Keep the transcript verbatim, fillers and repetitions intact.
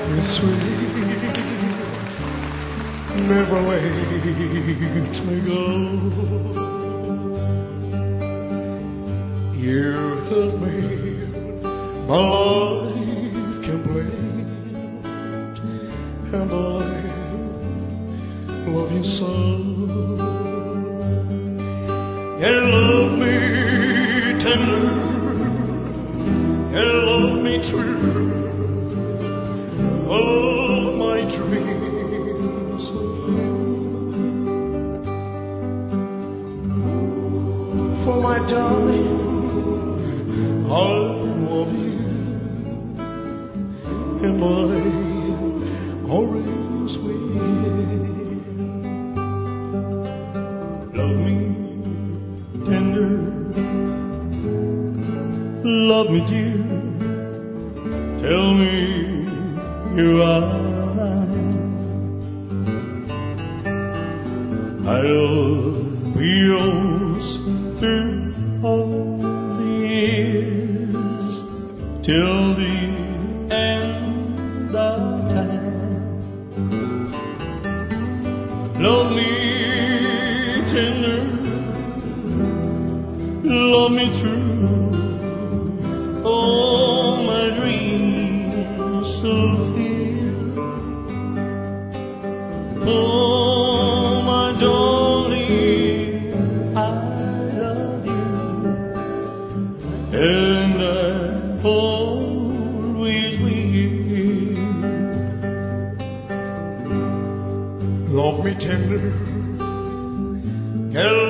me sweet, never let me go. You held me, my life complete, and I love you so. You love me tender, you love me true. All my dreams for my darling, I love you, and I always will. Love me tender, love me dear, tell me you are mine. I'll be yours through all the years, till the end of time. Love me tender, love me true. All my dreams fulfill. Oh, my darling, I love you, and I always will. Love me tender,